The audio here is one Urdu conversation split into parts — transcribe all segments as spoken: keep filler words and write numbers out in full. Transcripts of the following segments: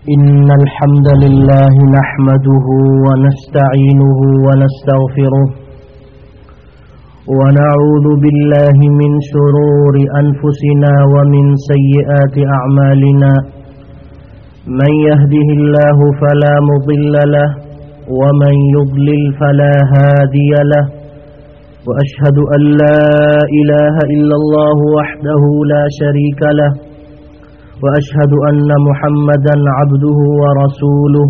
إن الحمد لله نحمده ونستعينه ونستغفره ونعوذ بالله من شرور أنفسنا ومن سيئات أعمالنا من يهده الله فلا مضل له ومن يضلل فلا هادي له وأشهد أن لا إله إلا الله وحده لا شريك له وأشهد أن محمدا عبده ورسوله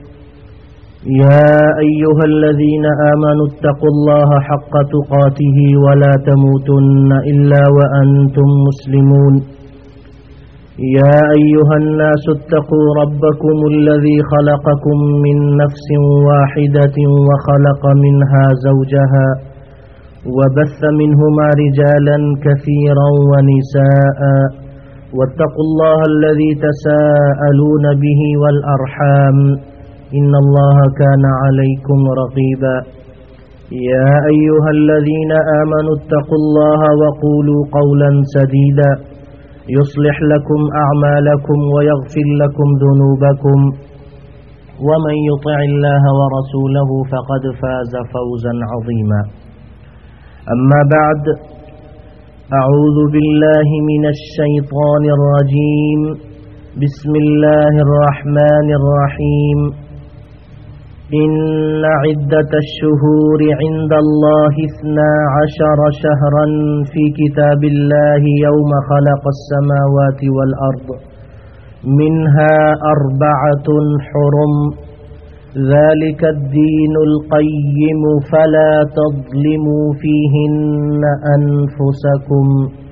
يا أيها الذين آمنوا اتقوا الله حق تقاته ولا تموتن إلا وأنتم مسلمون يا أيها الناس اتقوا ربكم الذي خلقكم من نفس واحدة وخلق منها زوجها وبث منهما رجالا كثيرا ونساء واتقوا الله الذي تساءلون به والأرحام إن الله كان عليكم رقيبا يا أيها الذين آمنوا اتقوا الله وقولوا قولا سديدا يصلح لكم أعمالكم ويغفر لكم ذنوبكم ومن يطع الله ورسوله فقد فاز فوزا عظيما أما بعد أعوذ بالله من الشيطان الرجيم بسم الله الرحمن الرحيم إن عدة الشهور عند الله اثنا عشر شهرا في كتاب الله يوم خلق السماوات والأرض منها أربعة حرم ذلك الدين القيم فلا تظلموا فيهن أنفسكم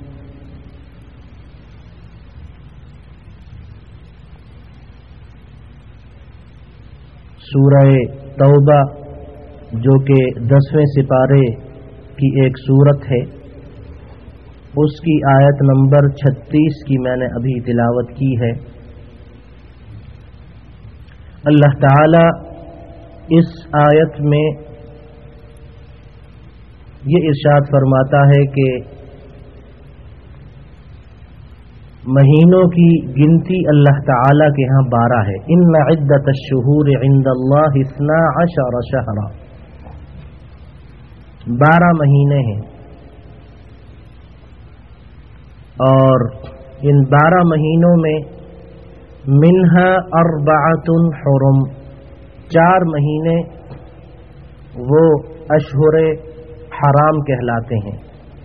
سورہ توبہ جو کہ دسویں سپارے کی ایک سورت ہے، اس کی آیت نمبر چھتیس کی میں نے ابھی تلاوت کی ہے۔ اللہ تعالی اس آیت میں یہ ارشاد فرماتا ہے کہ مہینوں کی گنتی اللہ تعالی کے ہاں بارہ ہے۔ ان عدت الشہور عند اللہ اثنا عشر شہرا، بارہ مہینے ہیں، اور ان بارہ مہینوں میں منہا اربعۃ حرم، چار مہینے وہ اشہر حرام کہلاتے ہیں،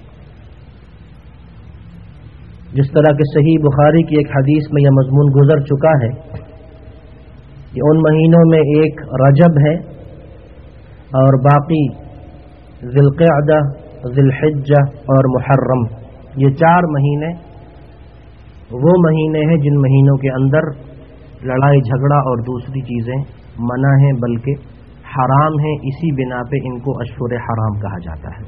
جس طرح کہ صحیح بخاری کی ایک حدیث میں یہ مضمون گزر چکا ہے کہ ان مہینوں میں ایک رجب ہے اور باقی ذی القعدہ، ذی الحجہ اور محرم، یہ چار مہینے وہ مہینے ہیں جن مہینوں کے اندر لڑائی جھگڑا اور دوسری چیزیں منع ہیں، بلکہ حرام ہیں، اسی بنا پہ ان کو اشہر حرام کہا جاتا ہے۔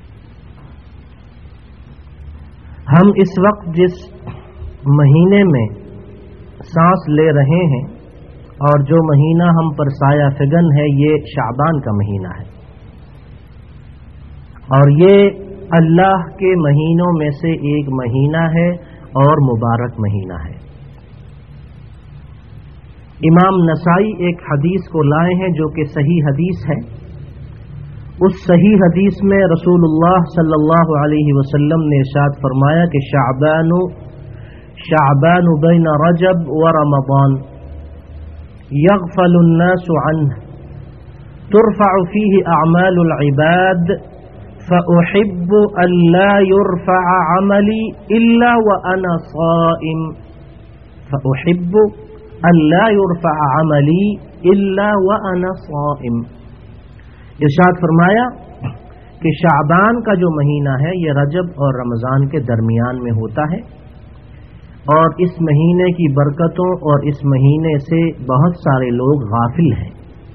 ہم اس وقت جس مہینے میں سانس لے رہے ہیں اور جو مہینہ ہم پر سایہ فگن ہے، یہ شعبان کا مہینہ ہے، اور یہ اللہ کے مہینوں میں سے ایک مہینہ ہے اور مبارک مہینہ ہے۔ امام نسائی ایک حدیث کو لائے ہیں جو کہ صحیح حدیث ہے۔ اس صحیح حدیث میں رسول اللہ صلی اللہ علیہ وسلم نے ارشاد فرمایا کہ شعبان شعبان بین رجب و رمضان یغفل الناس عنہ ترفع فیہ اعمال العباد فأحب أن لا يرفع عملي إلا وأنا صائم فأحب أن لا يرفع عملي إلا وأنا صائم۔ ارشاد فرمایا کہ شعبان کا جو مہینہ ہے یہ رجب اور رمضان کے درمیان میں ہوتا ہے، اور اس مہینے کی برکتوں اور اس مہینے سے بہت سارے لوگ غافل ہیں،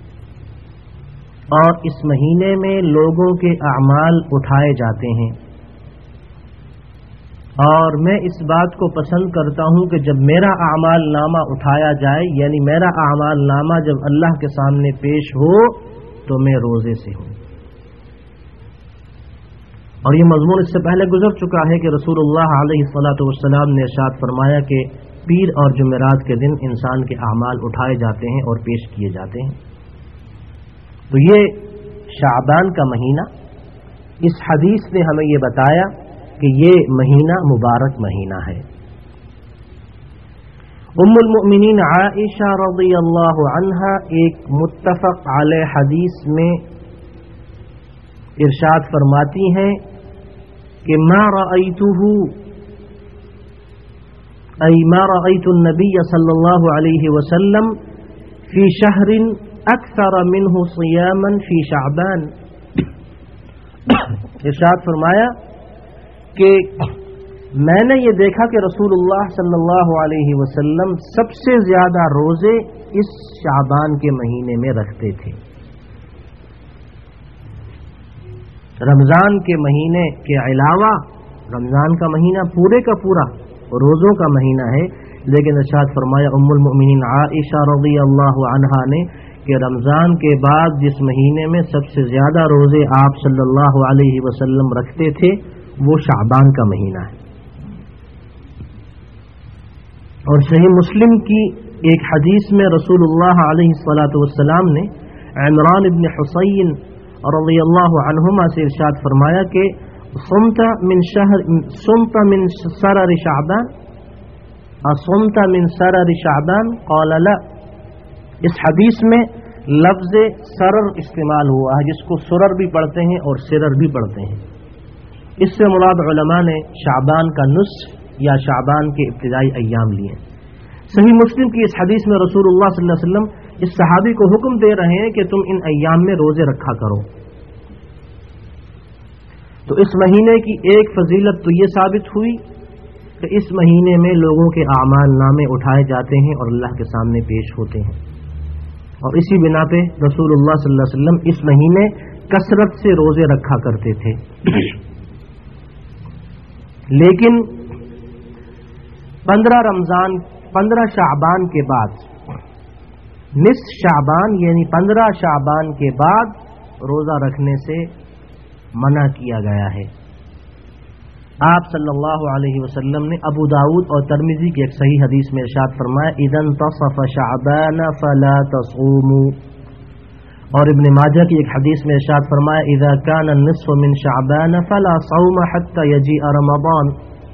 اور اس مہینے میں لوگوں کے اعمال اٹھائے جاتے ہیں۔ اور میں اس بات کو پسند کرتا ہوں کہ جب میرا اعمال نامہ اٹھایا جائے، یعنی میرا اعمال نامہ جب اللہ کے سامنے پیش ہو تو میں روزے سے ہوں۔ اور یہ مضمون اس سے پہلے گزر چکا ہے کہ رسول اللہ علیہ الصلاۃ والسلام نے ارشاد فرمایا کہ پیر اور جمعرات کے دن انسان کے اعمال اٹھائے جاتے ہیں اور پیش کیے جاتے ہیں۔ تو یہ شعبان کا مہینہ، اس حدیث نے ہمیں یہ بتایا کہ یہ مہینہ مبارک مہینہ ہے۔ ام المؤمنین عائشہ رضی اللہ عنہا ایک متفق علیہ حدیث میں ارشاد فرماتی ہیں کہ ما رأیتہ ای ما رأیت النبی صلی اللہ علیہ وسلم فی شہر اکثر منہ صیاما فی شعبان۔ ارشاد فرمایا کہ میں نے یہ دیکھا کہ رسول اللہ صلی اللہ علیہ وسلم سب سے زیادہ روزے اس شعبان کے مہینے میں رکھتے تھے۔ رمضان کے مہینے کے علاوہ رمضان کا مہینہ پورے کا پورا روزوں کا مہینہ ہے، لیکن ارشاد فرمایا ام المؤمنین عائشہ رضی اللہ عنہا نے کہ رمضان کے بعد جس مہینے میں سب سے زیادہ روزے آپ صلی اللہ علیہ وسلم رکھتے تھے وہ شعبان کا مہینہ ہے۔ اور صحیح مسلم کی ایک حدیث میں رسول اللہ علیہ الصلاۃ والسلام نے عمران ابن حسین رضی اللہ عنہما سے ارشاد فرمایا کہ صمت من شہر صمت من سرر شعبان اصمت من سرر شعبان قال لا۔ اس حدیث میں لفظ سرر استعمال ہوا ہے، جس کو سرر بھی پڑھتے ہیں اور سرر بھی پڑھتے ہیں۔ اس سے مراد علماء نے شعبان کا نصف یا شعبان کے ابتدائی ایام لیے۔ صحیح مسلم کی اس حدیث میں رسول اللہ صلی اللہ علیہ وسلم اس صحابی کو حکم دے رہے ہیں کہ تم ان ایام میں روزے رکھا کرو۔ تو اس مہینے کی ایک فضیلت تو یہ ثابت ہوئی کہ اس مہینے میں لوگوں کے اعمال نامے اٹھائے جاتے ہیں اور اللہ کے سامنے پیش ہوتے ہیں، اور اسی بنا پہ رسول اللہ صلی اللہ علیہ وسلم اس مہینے کثرت سے روزے رکھا کرتے تھے۔ لیکن پندرہ رمضان پندرہ شعبان کے بعد، نصف شعبان یعنی پندرہ شعبان کے بعد روزہ رکھنے سے منع کیا گیا ہے۔ آپ صلی اللہ علیہ وسلم نے ابو داؤد اور ترمذی کی ایک صحیح حدیث میں ارشاد فرمایا اذا انتصف شعبان فلا تصوموا، اور ابن ماجہ کی ایک حدیث میں ارشاد فرمایا اذا كان النصف من شعبان فلا صوم حتى يجيء رمضان۔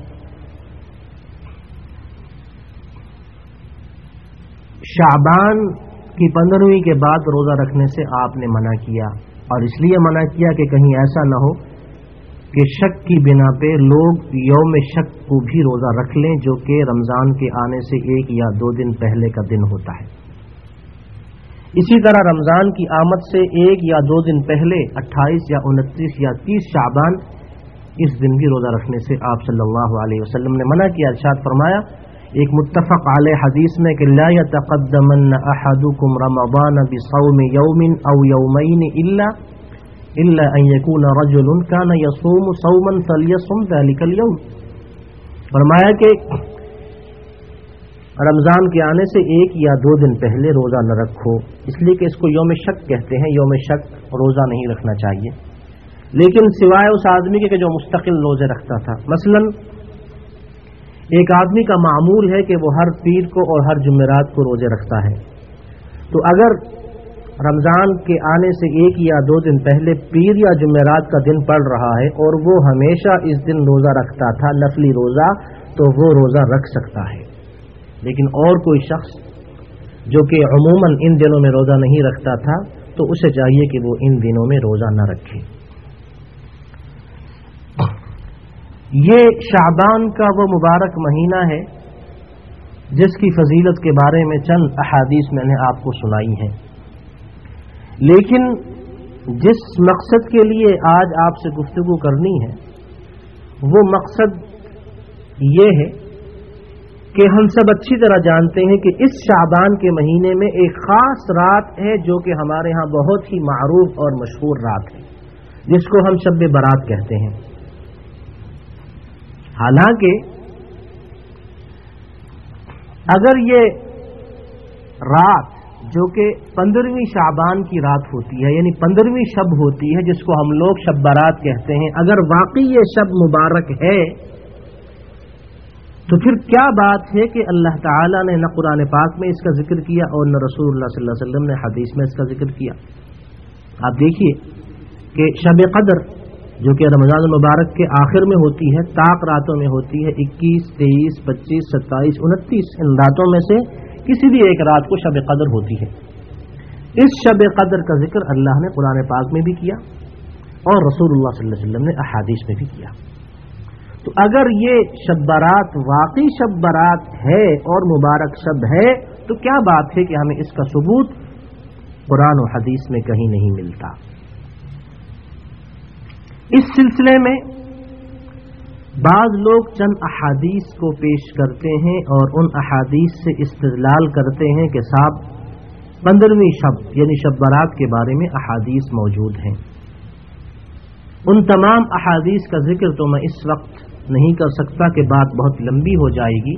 شعبان کی پندرہویں کے بعد روزہ رکھنے سے آپ نے منع کیا، اور اس لیے منع کیا کہ کہیں ایسا نہ ہو کہ شک کی بنا پہ لوگ یوم شک کو بھی روزہ رکھ لیں، جو کہ رمضان کے آنے سے ایک یا دو دن پہلے کا دن ہوتا ہے۔ اسی طرح رمضان کی آمد سے ایک یا دو دن پہلے اٹھائیس یا انتیس یا تیس شعبان، اس دن بھی روزہ رکھنے سے آپ صلی اللہ علیہ وسلم نے منع کیا۔ ارشاد فرمایا ایک متفق علیہ حدیث میں کہ لا يتقدمن احدكم رمضان بصوم يوم او يومين الا الا ان يكون رجل كان يصوم صوما فليصم ذلك اليوم۔ فرمایا کہ رمضان کے آنے سے ایک یا دو دن پہلے روزہ نہ رکھو، اس لیے کہ اس کو یوم شک کہتے ہیں۔ یوم شک روزہ نہیں رکھنا چاہیے، لیکن سوائے اس آدمی کے جو مستقل روزے رکھتا تھا۔ مثلا ایک آدمی کا معمول ہے کہ وہ ہر پیر کو اور ہر جمعرات کو روزے رکھتا ہے، تو اگر رمضان کے آنے سے ایک یا دو دن پہلے پیر یا جمعرات کا دن پڑ رہا ہے اور وہ ہمیشہ اس دن روزہ رکھتا تھا، نفلی روزہ، تو وہ روزہ رکھ سکتا ہے۔ لیکن اور کوئی شخص جو کہ عموماً ان دنوں میں روزہ نہیں رکھتا تھا، تو اسے چاہیے کہ وہ ان دنوں میں روزہ نہ رکھے۔ یہ شعبان کا وہ مبارک مہینہ ہے جس کی فضیلت کے بارے میں چند احادیث میں نے آپ کو سنائی ہیں، لیکن جس مقصد کے لیے آج آپ سے گفتگو کرنی ہے وہ مقصد یہ ہے کہ ہم سب اچھی طرح جانتے ہیں کہ اس شعبان کے مہینے میں ایک خاص رات ہے جو کہ ہمارے ہاں بہت ہی معروف اور مشہور رات ہے، جس کو ہم شب برات کہتے ہیں۔ حالانکہ اگر یہ رات جو کہ پندرہویں شعبان کی رات ہوتی ہے، یعنی پندرہویں شب ہوتی ہے جس کو ہم لوگ شب برات کہتے ہیں، اگر واقعی یہ شب مبارک ہے تو پھر کیا بات ہے کہ اللہ تعالیٰ نے نہ قرآن پاک میں اس کا ذکر کیا اور نہ رسول اللہ صلی اللہ علیہ وسلم نے حدیث میں اس کا ذکر کیا؟ آپ دیکھیے کہ شب قدر جو کہ رمضان المبارک کے آخر میں ہوتی ہے، طاق راتوں میں ہوتی ہے، اکیس، تیئیس، پچیس، ستائیس، انتیس، ان راتوں میں سے کسی بھی ایک رات کو شب قدر ہوتی ہے۔ اس شب قدر کا ذکر اللہ نے قرآن پاک میں بھی کیا اور رسول اللہ صلی اللہ علیہ وسلم نے احادیث میں بھی کیا۔ تو اگر یہ شب برات واقعی شب برات ہے اور مبارک شب ہے تو کیا بات ہے کہ ہمیں اس کا ثبوت قرآن و حدیث میں کہیں نہیں ملتا۔ اس سلسلے میں بعض لوگ چند احادیث کو پیش کرتے ہیں اور ان احادیث سے استدلال کرتے ہیں کہ صاحب پندرہویں شب یعنی شب برات کے بارے میں احادیث موجود ہیں۔ ان تمام احادیث کا ذکر تو میں اس وقت نہیں کر سکتا کہ بات بہت لمبی ہو جائے گی،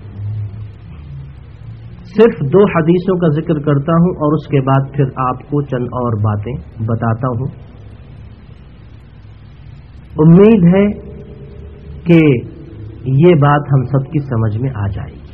صرف دو حدیثوں کا ذکر کرتا ہوں اور اس کے بعد پھر آپ کو چند اور باتیں بتاتا ہوں۔ امید ہے کہ یہ بات ہم سب کی سمجھ میں آ جائے گی۔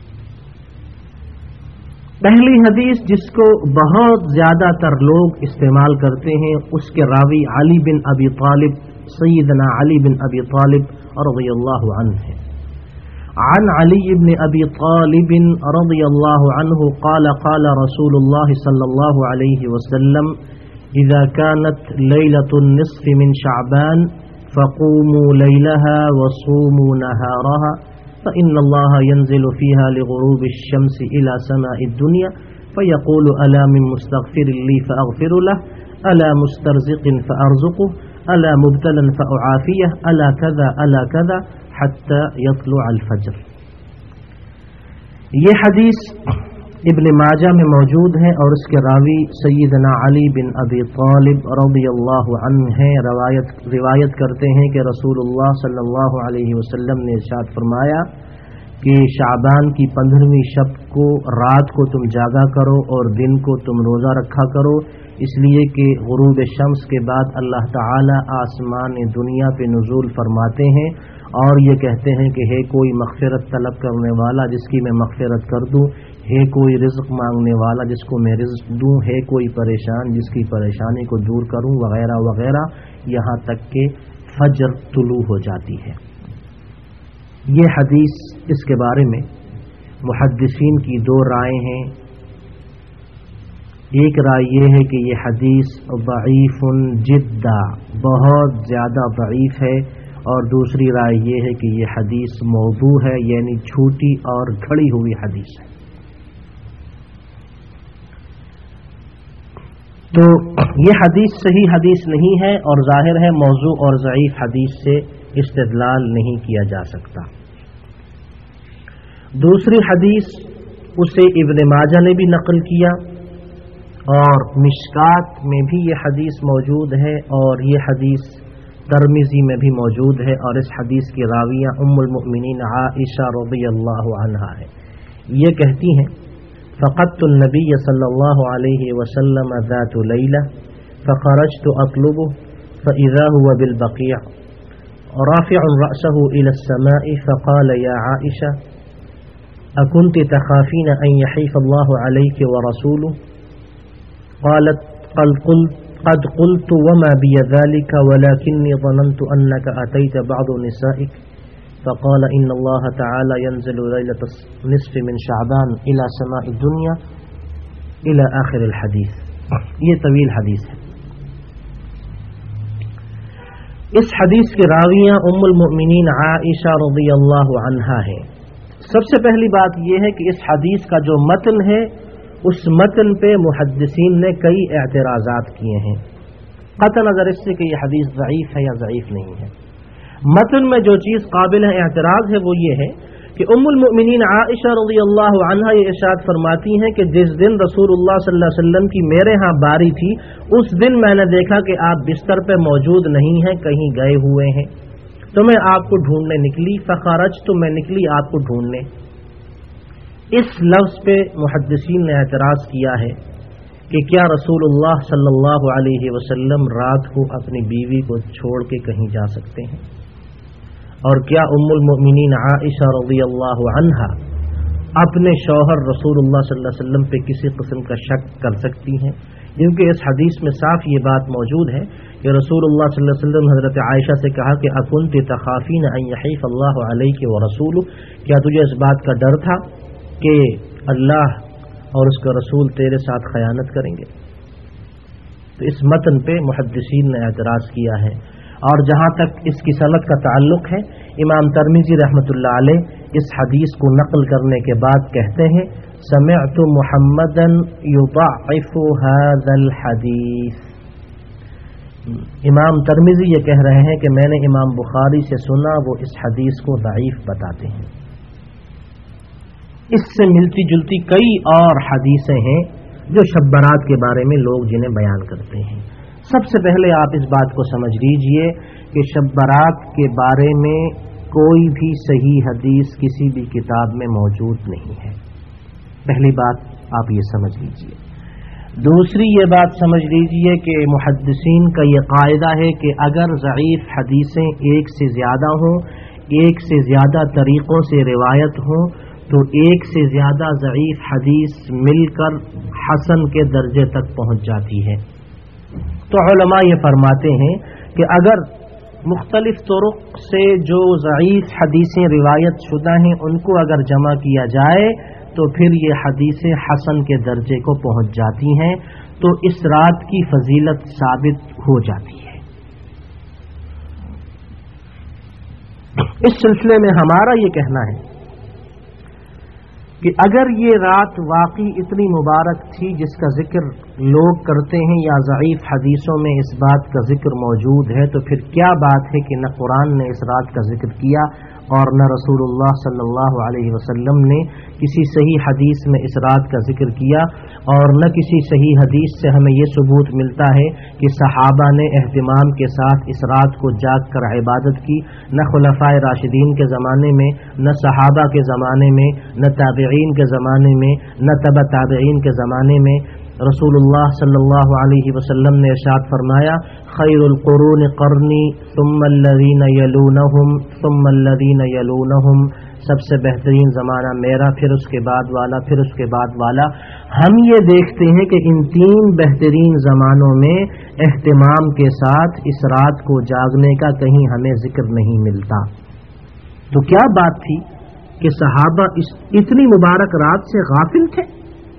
پہلی حدیث جس کو بہت زیادہ تر لوگ استعمال کرتے ہیں، اس کے راوی علی بن ابی طالب، سیدنا علی بن ابی طالب رضی اللہ عنہ ہے۔ عن علی بن ابی طالب رضی اللہ عنہ قال قال رسول اللہ صلی اللہ علیہ وسلم اذا كانت ليلة النصف من شعبان فقوموا ليلها وصوموا نهارها فإن الله ينزل فيها لغروب الشمس إلى سماء الدنيا فيقول ألا من مستغفر لي فأغفر له ألا مسترزق فأرزقه ألا مبتلا فأعافيه ألا كذا ألا كذا حتى يطلع الفجر۔ یہ حدیث ابن ماجہ میں موجود ہے اور اس کے راوی سیدنا علی بن ابی طالب رضی اللہ عنہ ہیں۔ روایت روایت کرتے ہیں کہ رسول اللہ صلی اللہ علیہ وسلم نے ارشاد فرمایا کہ شعبان کی پندرہویں شب کو رات کو تم جاگا کرو اور دن کو تم روزہ رکھا کرو، اس لیے کہ غروب شمس کے بعد اللہ تعالی آسمان دنیا پہ نزول فرماتے ہیں اور یہ کہتے ہیں کہ ہے کوئی مغفرت طلب کرنے والا جس کی میں مغفرت کر دوں، ہے کوئی رزق مانگنے والا جس کو میں رزق دوں، ہے کوئی پریشان جس کی پریشانی کو دور کروں، وغیرہ وغیرہ، یہاں تک کہ فجر طلوع ہو جاتی ہے۔ یہ حدیث اس کے بارے میں محدثین کی دو رائے ہیں۔ ایک رائے یہ ہے کہ یہ حدیث ضعیف جدا، بہت زیادہ ضعیف ہے، اور دوسری رائے یہ ہے کہ یہ حدیث موضوع ہے، یعنی جھوٹی اور گھڑی ہوئی حدیث ہے۔ تو یہ حدیث صحیح حدیث نہیں ہے اور ظاہر ہے موضوع اور ضعیف حدیث سے استدلال نہیں کیا جا سکتا۔ دوسری حدیث اسے ابن ماجہ نے بھی نقل کیا اور مشکات میں بھی یہ حدیث موجود ہے اور یہ حدیث ترمذی میں بھی موجود ہے، اور اس حدیث کی راویہ ام المؤمنین عائشہ رضی اللہ عنہا ہے۔ یہ کہتی ہیں فقدت النبی صلی اللہ علیہ وسلم ذات لیلہ فخرجت اطلبه فاذا هو بالبقيع رافع رأسه الى السماء فقال يا عائشة اكنت تخافين ان يحيف الله عليك ورسوله قالت قد قلت قد قلت وما بي ذلك ولكني ظننت أنك أتيت بعض نسائك فقال إن الله تعالى ينزل ليلة النصف من شعبان إلى سماء الدنيا إلى آخر الحديث۔ یہ طویل حدیث ہے۔ اس حدیث کے راویاں ام المؤمنین عائشہ رضی اللہ عنہا ہے۔ سب سے پہلی بات یہ ہے کہ اس حدیث کا جو متن ہے اس متن پہ محدثین نے کئی اعتراضات کیے ہیں، قطع نظر اس سے کہ یہ حدیث ضعیف ہے یا ضعیف نہیں ہے۔ متن میں جو چیز قابل اعتراض ہے وہ یہ ہے کہ ام المؤمنین عائشہ رضی اللہ عنہا یہ ارشاد فرماتی ہیں کہ جس دن رسول اللہ صلی اللہ علیہ وسلم کی میرے ہاں باری تھی اس دن میں نے دیکھا کہ آپ بستر پہ موجود نہیں ہیں، کہیں گئے ہوئے ہیں، تو میں آپ کو ڈھونڈنے نکلی، فخرج تو میں نکلی آپ کو ڈھونڈنے۔ اس لفظ پہ محدثین نے اعتراض کیا ہے کہ کیا رسول اللہ صلی اللہ علیہ وسلم رات کو اپنی بیوی کو چھوڑ کے کہیں جا سکتے ہیں؟ اور کیا उम्मुल मोमिनीन आइशा रज़ियल्लाहु अन्हा अपने शौहर रसूलुल्लाह सल्लल्लाहु अलैहि वसल्लम पे किसी किस्म का शक कर सकती हैं? क्योंकि इस हदीस में साफ ये बात मौजूद है कि रसूलुल्लाह सल्लल्लाहु अलैहि वसल्लम हज़रत आयशा से कहा कि अकुन्ति तखाफीन अन यहीफ़ अल्लाहु अलैकि व रसूलु, क्या तुझे इस बात का डर था कि अल्लाह और उसका रसूल तेरे साथ खयानत करेंगे? तो इस मतन पे मुहद्दिसीन ने एतराज़ किया है। और जहाँ तक इसकी सनद का ताल्लुक है, इमाम तिर्मिज़ी रहमतुल्लाह अलैह इस हदीस को नकल करने के बाद कहते हैं समिअतु मुहम्मदन युदअइफु हाज़ल हदीस। इमाम तिर्मिज़ी ये कह रहे हैं कि मैंने इमाम बुखारी से सुना, वो इस हदीस को दईफ बताते हैं। इससे मिलती जुलती कई और हदीसें हैं जो शब बारात के बारे में लोग जिन्हें बयान करते हैं। सबसे पहले आप इस बात को समझ लीजिए कि शब बारात के बारे में कोई भी सही हदीस किसी भी किताब में मौजूद नहीं है। पहली बात आप ये समझ लीजिए। दूसरी ये बात समझ लीजिए कि मुहद्दिसीन का ये कायदा है कि अगर ज़ईफ़ हदीसें एक से ज़्यादा हों, एक से ज़्यादा तरीक़ों से रिवायत हों, तो एक से ज़्यादा ज़ईफ़ हदीस मिलकर हसन के दर्जे तक पहुँच जाती है। तो उलमा ये फरमाते हैं कि अगर मुख्तलिफ तुरुक से जो ज़ईफ़ हदीसें रिवायत शुदा हैं उनको अगर जमा किया जाए तो फिर ये हदीसें हसन के दर्जे को पहुँच जाती हैं, तो इस रात की फजीलत साबित हो जाती है। इस सिलसिले में हमारा ये कहना है कि अगर ये रात वाकई इतनी मुबारक थी जिसका जिक्र लोग करते हैं या ज़ईफ़ हदीसों में इस बात का जिक्र मौजूद है, तो फिर क्या बात है कि न कुरान ने इस रात का जिक्र किया और न रसूलुल्लाह सल्लल्लाहु अलैहि वसल्लम ने किसी सही हदीस में इस रात का जिक्र किया, और न किसी सही हदीस से हमें ये सबूत मिलता है कि सहाबा ने एहतिमाम के साथ इस रात को जाग कर इबादत की, न खुलफाए राशिदीन के ज़माने में, न सहाबा के ज़माने में, न ताबिईन के ज़माने में, न तबा ताबिईन के ज़माने में। रसूलुल्लाह सल्लल्लाहु अलैहि वसल्लम ने इरशाद फरमाया खैरुल कुरून क़र्नी सुम्मा अल्लज़ीना यलूनहुम सुम्मा अल्लज़ीना यलूनहुम, सबसे बेहतरीन ज़माना मेरा, फिर उसके बाद वाला, फिर उसके बाद वाला। हम ये देखते हैं कि इन तीन बेहतरीन ज़मानों में एहतिमाम के साथ इस रात को जागने का कहीं हमें जिक्र नहीं मिलता। तो क्या बात थी कि सहाबा इस इतनी मुबारक रात से गाफिल थे?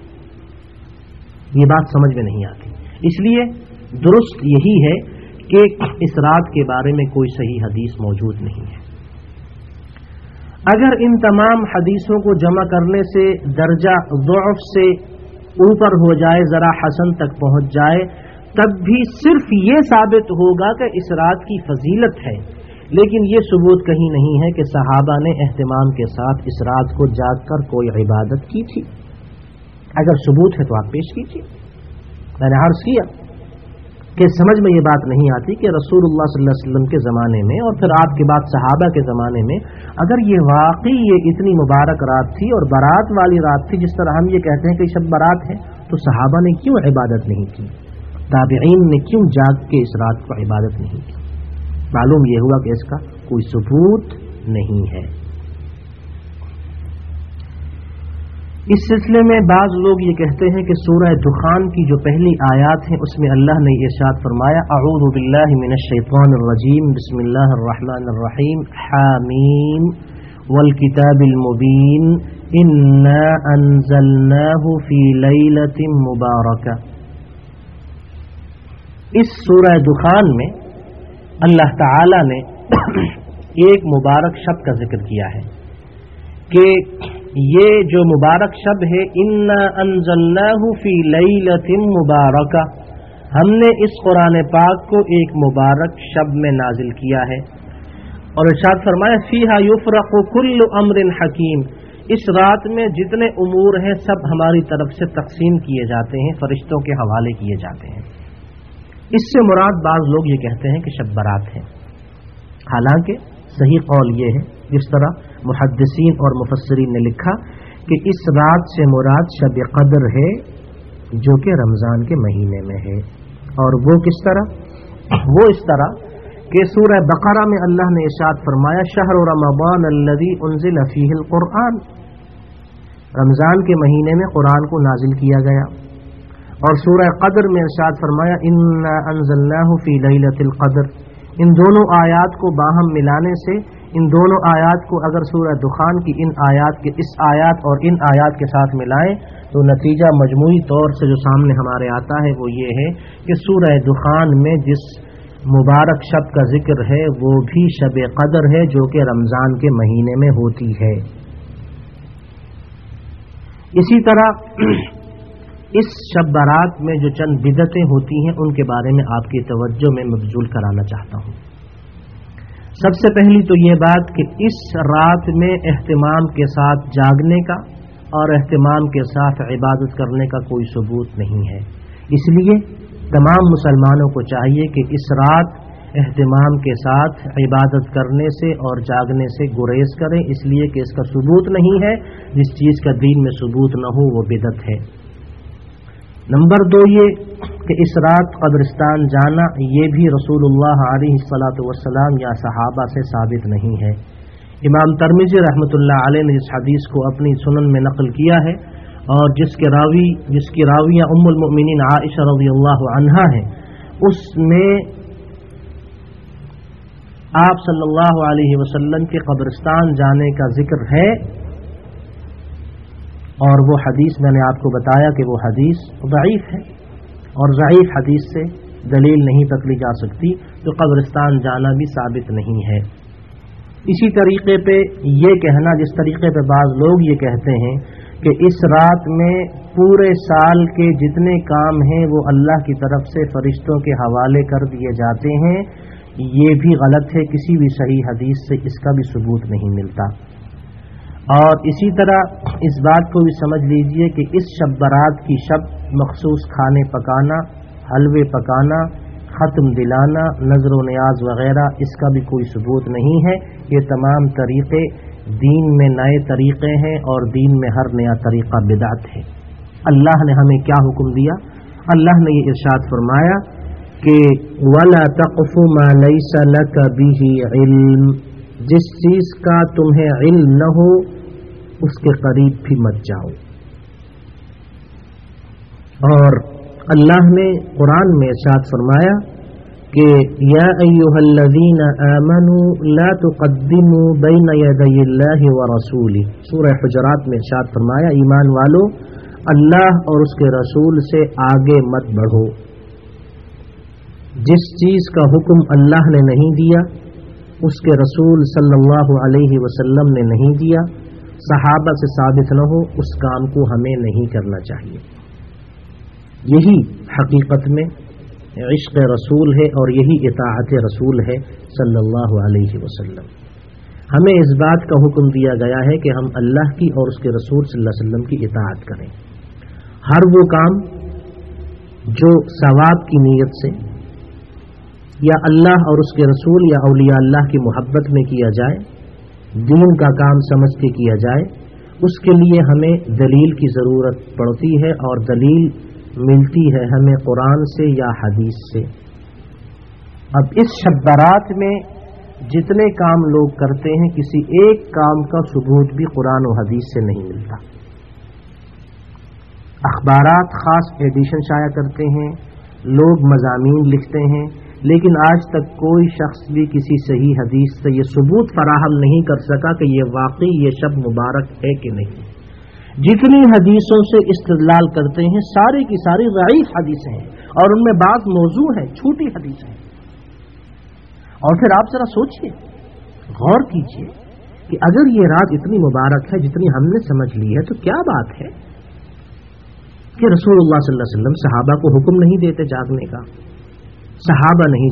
ये बात समझ में नहीं आती। इसलिए दुरुस्त यही है कि इस रात के बारे में कोई सही हदीस मौजूद नहीं है। अगर इन तमाम हदीसों को जमा करने से दर्जा ज़ुअफ़ से ऊपर हो जाए, ज़रा हसन तक पहुंच जाए, तब भी सिर्फ ये साबित होगा कि इस रात की फजीलत है, लेकिन ये सबूत कहीं नहीं है कि सहाबा ने एहतिमाम के साथ इस रात को जाग कर कोई इबादत की थी। अगर सबूत है तो आप पेश कीजिए। मैंने अर्ज़ किया कि समझ में ये बात नहीं आती कि रसूलुल्लाह सल्लल्लाहु अलैहि वसल्लम के ज़माने में और फिर आपके बाद सहाबा के ज़माने में अगर ये वाकई ये इतनी मुबारक रात थी और बारात वाली रात थी, जिस तरह हम ये कहते हैं कि शब बारात है, तो सहाबा ने क्यों इबादत नहीं की? ताबिईन ने क्यों जाग के इस रात को इबादत नहीं की? मालूम ये हुआ कि इसका कोई सबूत नहीं है। इस सिलसिले में बाज़ लोग ये कहते हैं कि सूरह दुखान की जो पहली आयात हैं उसमें अल्लाह ने इरशाद फरमाया अऊज़ु बिल्लाहि मिनश शैतानिर रजीम बिस्मिल्लाहिर रहमानिर रहीम हामीम वल किताबिल मुबीन इन्ना अंज़लनाहु फी लैलतिन मुबारका। इस सूरह दुखान में अल्लाह ताला ने एक मुबारक शब का जिक्र किया है कि ये जो मुबारक शब है, इन्ना अंज़लनाहु फी लैलतिन मुबारका, हमने इस कुरान पाक को एक मुबारक शब में नाजिल किया है। और इरशाद फरमाया फीहा युफ़रक़ु कुल्लु अम्रिन हकीम, इस रात में जितने उमूर हैं सब हमारी तरफ से तक़सीम किए जाते हैं, फरिश्तों के हवाले किए जाते हैं। इससे मुराद बाज़ लोग ये कहते हैं कि शब बारात है। हालांकि सही कौल ये है, जिस तरह मुहद्दिसीन और मुफस्सिरीन ने लिखा कि इस रात से मुराद शब क़द्र है जो कि रमज़ान के महीने में है। और वो किस तरह? वो इस तरह کہ سورہ بقرہ میں اللہ نے ارشاد فرمایا شہر رمضان الذی انزل فیہ القرآن، رمضان کے مہینے میں قرآن کو نازل کیا گیا. اور سورہ قدر میں ارشاد فرمایا انا انزلناہ فی لیلۃ القدر. ان دونوں آیات کو باہم ملانے سے، ان دونوں آیات کو اگر سورہ دخان کی ان آیات کے اس آیات اور ان آیات کے ساتھ ملائیں تو نتیجہ مجموعی طور سے جو سامنے ہمارے آتا ہے وہ یہ ہے کہ سورہ دخان میں جس مبارک شب کا ذکر ہے وہ بھی شب قدر ہے جو کہ رمضان کے مہینے میں ہوتی ہے. اسی طرح اس شب برات میں جو چند بدعتیں ہوتی ہیں ان کے بارے میں آپ کی توجہ میں مبذول کرانا چاہتا ہوں. سب سے پہلی تو یہ بات کہ اس رات میں اہتمام کے ساتھ جاگنے کا اور اہتمام کے ساتھ عبادت کرنے کا کوئی ثبوت نہیں ہے. اس لیے تمام مسلمانوں کو چاہیے کہ اس رات اہتمام کے ساتھ عبادت کرنے سے اور جاگنے سے گریز کریں، اس لیے کہ اس کا ثبوت نہیں ہے. جس چیز کا دین میں ثبوت نہ ہو وہ بدعت ہے. نمبر دو یہ کہ اس رات قبرستان جانا یہ بھی رسول اللہ علیہ الصلاۃ والسلام یا صحابہ سے ثابت نہیں ہے. امام ترمذی رحمۃ اللہ علیہ نے اس حدیث کو اپنی سنن میں نقل کیا ہے اور جس کے راوی جس کی راویہ ام المؤمنین عائشہ رضی اللہ عنہا ہے، اس میں آپ صلی اللہ علیہ وسلم کے قبرستان جانے کا ذکر ہے، اور وہ حدیث میں نے آپ کو بتایا کہ وہ حدیث ضعیف ہے اور ضعیف حدیث سے دلیل نہیں پکڑی جا سکتی، تو قبرستان جانا بھی ثابت نہیں ہے. اسی طریقے پہ یہ کہنا، جس طریقے پہ بعض لوگ یہ کہتے ہیں کہ اس رات میں پورے سال کے جتنے کام ہیں وہ اللہ کی طرف سے فرشتوں کے حوالے کر دیے جاتے ہیں، یہ بھی غلط ہے. کسی بھی صحیح حدیث سے اس کا بھی ثبوت نہیں ملتا. اور اسی طرح اس بات کو بھی سمجھ لیجئے کہ اس شب برات کی شب مخصوص کھانے پکانا، حلوے پکانا، ختم دلانا، نظر و نیاز وغیرہ اس کا بھی کوئی ثبوت نہیں ہے. یہ تمام طریقے دین میں نئے طریقے ہیں اور دین میں ہر نیا طریقہ بدعت ہے. اللہ نے ہمیں کیا حکم دیا؟ اللہ نے یہ ارشاد فرمایا کہ وَلَا تَقْفُ مَا لَيْسَ لَكَ بِهِ عِلْمٌ، جس چیز کا تمہیں علم نہ ہو اس کے قریب بھی مت جاؤ. اور اللہ نے قرآن میں ارشاد فرمایا کہ یا ایھا الذین آمنوا لا تقدموا بین یدی اللہ ورسولہ، سورہ حجرات میں ارشاد فرمایا ایمان والو اللہ اور اس کے رسول سے آگے مت بڑھو. جس چیز کا حکم اللہ نے نہیں دیا، اس کے رسول صلی اللہ علیہ وسلم نے نہیں دیا، صحابہ سے ثابت نہ ہو، اس کام کو ہمیں نہیں کرنا چاہیے. یہی حقیقت میں عشق رسول ہے اور یہی اطاعت رسول ہے صلی اللہ علیہ وسلم. ہمیں اس بات کا حکم دیا گیا ہے کہ ہم اللہ کی اور اس کے رسول صلی اللہ علیہ وسلم کی اطاعت کریں. ہر وہ کام جو ثواب کی نیت سے یا اللہ اور اس کے رسول یا اولیاء اللہ کی محبت میں کیا جائے، دین کا کام سمجھ کے کیا جائے، اس کے لیے ہمیں دلیل کی ضرورت پڑتی ہے، اور دلیل ملتی ہے ہمیں قرآن سے یا حدیث سے. اب اس شب برات میں جتنے کام لوگ کرتے ہیں کسی ایک کام کا ثبوت بھی قرآن و حدیث سے نہیں ملتا. اخبارات خاص ایڈیشن شائع کرتے ہیں، لوگ مضامین لکھتے ہیں، لیکن آج تک کوئی شخص بھی کسی صحیح حدیث سے یہ ثبوت فراہم نہیں کر سکا کہ یہ واقعی یہ شب مبارک ہے کہ نہیں. جتنی حدیثوں سے استدلال کرتے ہیں ساری کی ساری ضعیف حدیثیں ہیں، اور ان میں بعض موضوع ہیں، چھوٹی حدیثیں ہیں. اور پھر آپ ذرا سوچئے، غور کیجئے کہ اگر یہ رات اتنی مبارک ہے جتنی ہم نے سمجھ لی ہے، تو کیا بات ہے کہ رسول اللہ صلی اللہ علیہ وسلم صحابہ کو حکم نہیں دیتے جاگنے کا، صحابہ نہیں